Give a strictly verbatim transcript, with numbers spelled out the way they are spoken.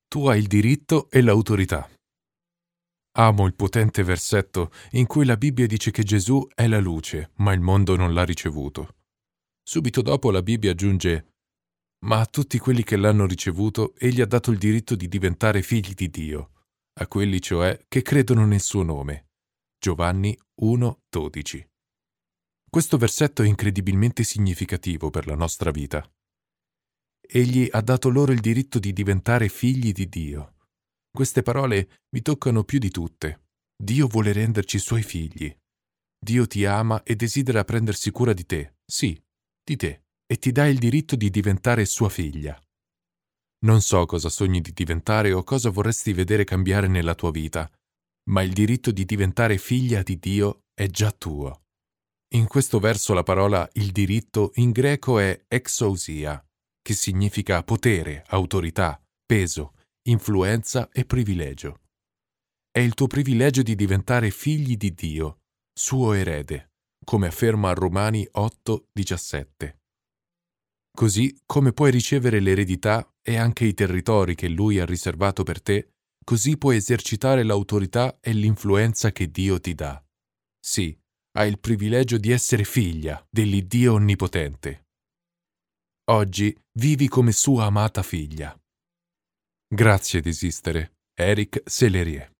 Tu hai il diritto e l'autorità. Amo il potente versetto in cui la Bibbia dice che Gesù è la luce, ma il mondo non l'ha ricevuto. Subito dopo la Bibbia aggiunge: ma a tutti quelli che l'hanno ricevuto, egli ha dato il diritto di diventare figli di Dio, a quelli cioè che credono nel suo nome. Giovanni uno dodici. Questo versetto è incredibilmente significativo per la nostra vita. Egli ha dato loro il diritto di diventare figli di Dio. Queste parole mi toccano più di tutte. Dio vuole renderci suoi figli. Dio ti ama e desidera prendersi cura di te, sì, di te, e ti dà il diritto di diventare sua figlia. Non so cosa sogni di diventare o cosa vorresti vedere cambiare nella tua vita, ma il diritto di diventare figlia di Dio è già tuo. In questo verso la parola il diritto in greco è exousia, che significa potere, autorità, peso, influenza e privilegio. È il tuo privilegio di diventare figli di Dio, suo erede, come afferma Romani otto diciassette. Così come puoi ricevere l'eredità e anche i territori che Lui ha riservato per te, così puoi esercitare l'autorità e l'influenza che Dio ti dà. Sì, hai il privilegio di essere figlia dell'Iddio Onnipotente. Oggi vivi come sua amata figlia. Grazie di esistere. Eric Sellerie.